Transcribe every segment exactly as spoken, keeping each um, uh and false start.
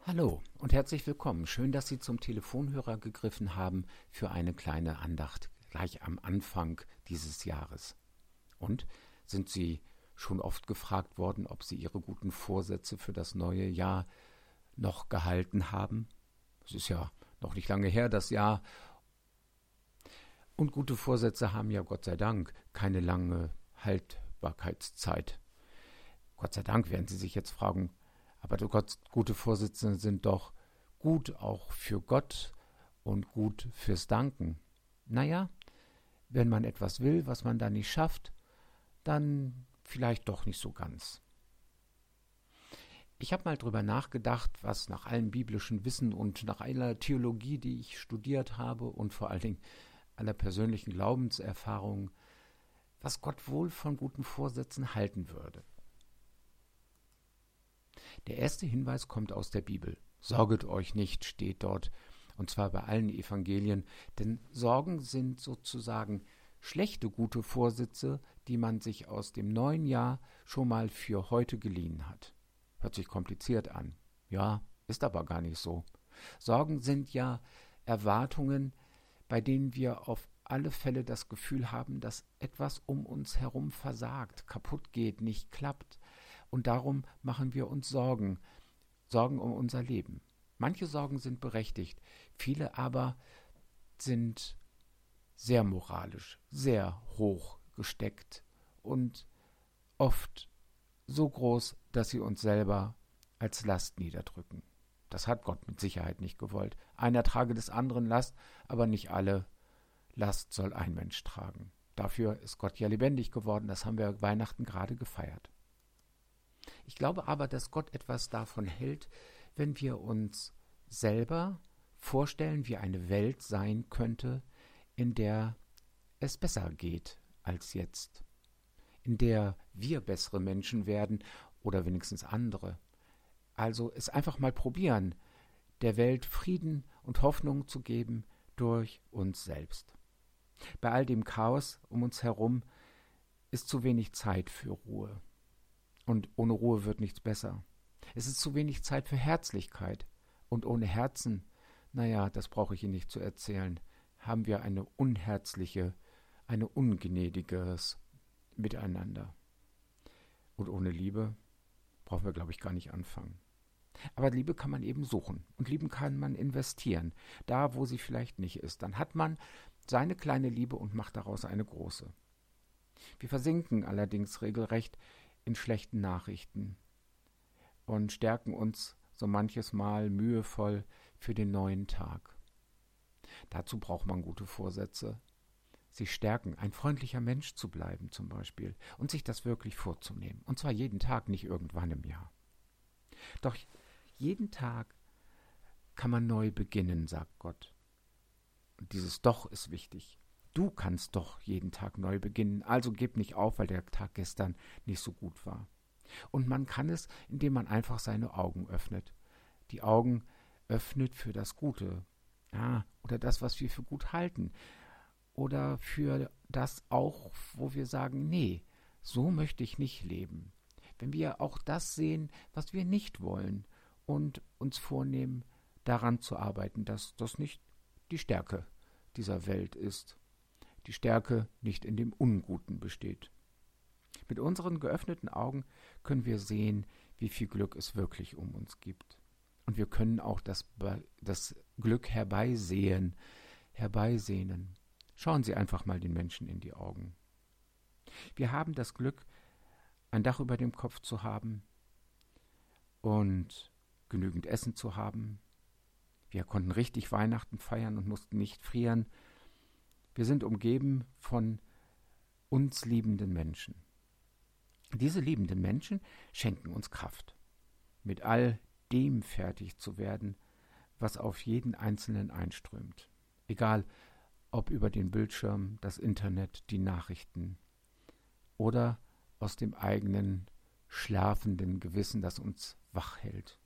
Hallo und herzlich willkommen. Schön, dass Sie zum Telefonhörer gegriffen haben für eine kleine Andacht gleich am Anfang dieses Jahres. Und sind Sie schon oft gefragt worden, ob Sie Ihre guten Vorsätze für das neue Jahr noch gehalten haben? Es ist ja noch nicht lange her, das Jahr. Und gute Vorsätze haben ja Gott sei Dank keine lange Haltbarkeitszeit. Gott sei Dank werden Sie sich jetzt fragen, aber Gott, gute Vorsätze sind doch gut auch für Gott und gut fürs Danken. Naja, wenn man etwas will, was man dann nicht schafft, dann vielleicht doch nicht so ganz. Ich habe mal drüber nachgedacht, was nach allem biblischen Wissen und nach aller Theologie, die ich studiert habe und vor allen Dingen aller persönlichen Glaubenserfahrung, was Gott wohl von guten Vorsätzen halten würde. Der erste Hinweis kommt aus der Bibel. Sorget euch nicht, steht dort, und zwar bei allen Evangelien, denn Sorgen sind sozusagen schlechte gute Vorsätze, die man sich aus dem neuen Jahr schon mal für heute geliehen hat. Hört sich kompliziert an. Ja, ist aber gar nicht so. Sorgen sind ja Erwartungen, bei denen wir auf alle Fälle das Gefühl haben, dass etwas um uns herum versagt, kaputt geht, nicht klappt. Und darum machen wir uns Sorgen, Sorgen um unser Leben. Manche Sorgen sind berechtigt, viele aber sind sehr moralisch, sehr hoch gesteckt und oft so groß, dass sie uns selber als Last niederdrücken. Das hat Gott mit Sicherheit nicht gewollt. Einer trage des anderen Last, aber nicht alle Last soll ein Mensch tragen. Dafür ist Gott ja lebendig geworden, das haben wir Weihnachten gerade gefeiert. Ich glaube aber, dass Gott etwas davon hält, wenn wir uns selber vorstellen, wie eine Welt sein könnte, in der es besser geht als jetzt, in der wir bessere Menschen werden oder wenigstens andere. Also es einfach mal probieren, der Welt Frieden und Hoffnung zu geben durch uns selbst. Bei all dem Chaos um uns herum ist zu wenig Zeit für Ruhe. Und ohne Ruhe wird nichts besser. Es ist zu wenig Zeit für Herzlichkeit. Und ohne Herzen, naja, das brauche ich Ihnen nicht zu erzählen, haben wir eine unherzliche, eine ungnädiges Miteinander. Und ohne Liebe brauchen wir, glaube ich, gar nicht anfangen. Aber Liebe kann man eben suchen. Und Liebe kann man investieren. Da, wo sie vielleicht nicht ist. Dann hat man seine kleine Liebe und macht daraus eine große. Wir versinken allerdings regelrecht in schlechten Nachrichten und stärken uns so manches Mal mühevoll für den neuen Tag. Dazu braucht man gute Vorsätze. Sie stärken, ein freundlicher Mensch zu bleiben zum Beispiel und sich das wirklich vorzunehmen. Und zwar jeden Tag, nicht irgendwann im Jahr. Doch jeden Tag kann man neu beginnen, sagt Gott. Und dieses Doch ist wichtig. Du kannst doch jeden Tag neu beginnen, also gib nicht auf, weil der Tag gestern nicht so gut war. Und man kann es, indem man einfach seine Augen öffnet. Die Augen öffnet für das Gute, ja, oder das, was wir für gut halten. Oder für das auch, wo wir sagen, nee, so möchte ich nicht leben. Wenn wir auch das sehen, was wir nicht wollen und uns vornehmen, daran zu arbeiten, dass das nicht die Stärke dieser Welt ist. Die Stärke nicht in dem Unguten besteht. Mit unseren geöffneten Augen können wir sehen, wie viel Glück es wirklich um uns gibt. Und wir können auch das, das Glück herbeisehen, herbeisehnen. Schauen Sie einfach mal den Menschen in die Augen. Wir haben das Glück, ein Dach über dem Kopf zu haben und genügend Essen zu haben. Wir konnten richtig Weihnachten feiern und mussten nicht frieren. Wir sind umgeben von uns liebenden Menschen. Diese liebenden Menschen schenken uns Kraft, mit all dem fertig zu werden, was auf jeden Einzelnen einströmt. Egal, ob über den Bildschirm, das Internet, die Nachrichten oder aus dem eigenen schlafenden Gewissen, das uns wach hält.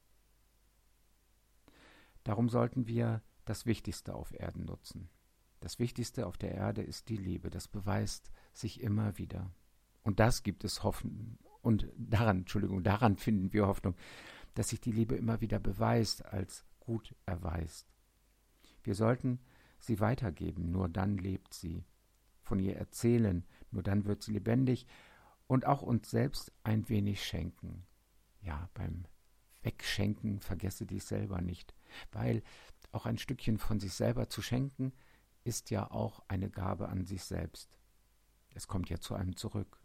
Darum sollten wir das Wichtigste auf Erden nutzen. Das Wichtigste auf der Erde ist die Liebe. Das beweist sich immer wieder. Und das gibt es Hoffnung. Und daran, Entschuldigung, daran finden wir Hoffnung. dass sich die Liebe immer wieder beweist, als gut erweist. Wir sollten sie weitergeben, nur dann lebt sie. Von ihr erzählen, nur dann wird sie lebendig, und auch uns selbst ein wenig schenken. Ja, beim Wegschenken vergesse dies selber nicht, weil auch ein Stückchen von sich selber zu schenken, ist ja auch eine Gabe an sich selbst. Es kommt ja zu einem zurück.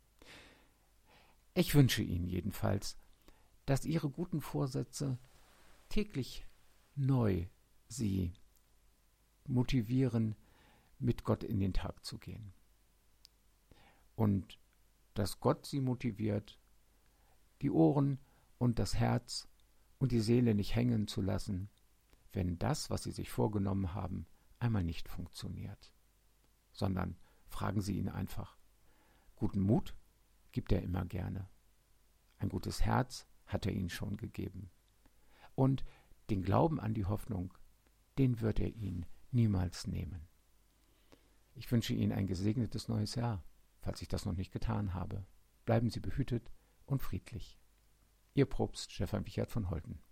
Ich wünsche Ihnen jedenfalls, dass Ihre guten Vorsätze täglich neu Sie motivieren, mit Gott in den Tag zu gehen. Und dass Gott Sie motiviert, die Ohren und das Herz und die Seele nicht hängen zu lassen, wenn das, was Sie sich vorgenommen haben, einmal nicht funktioniert. Sondern fragen Sie ihn einfach. Guten Mut gibt er immer gerne. Ein gutes Herz hat er Ihnen schon gegeben. Und den Glauben an die Hoffnung, den wird er Ihnen niemals nehmen. Ich wünsche Ihnen ein gesegnetes neues Jahr, falls ich das noch nicht getan habe. Bleiben Sie behütet und friedlich. Ihr Propst Stefan Wichert von Holten.